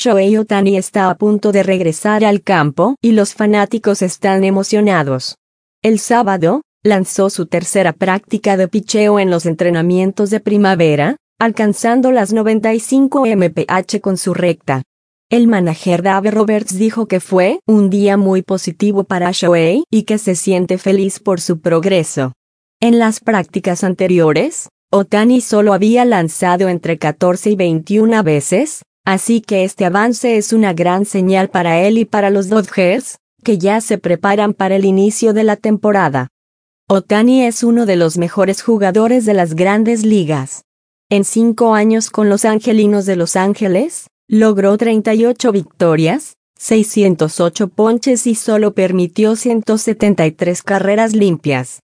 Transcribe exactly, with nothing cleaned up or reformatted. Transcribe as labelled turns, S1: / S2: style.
S1: Shohei Ohtani está a punto de regresar al campo y los fanáticos están emocionados. El sábado, lanzó su tercera práctica de picheo en los entrenamientos de primavera, alcanzando las noventa y cinco millas por hora con su recta. El manager Dave Roberts dijo que fue un día muy positivo para Shohei y que se siente feliz por su progreso. En las prácticas anteriores, Ohtani solo había lanzado entre catorce y veintiuna veces, así que este avance es una gran señal para él y para los Dodgers, que ya se preparan para el inicio de la temporada. Ohtani es uno de los mejores jugadores de las grandes ligas. En cinco años con los Angelinos de Los Ángeles, logró treinta y ocho victorias, seiscientos ocho ponches y solo permitió ciento setenta y tres carreras limpias.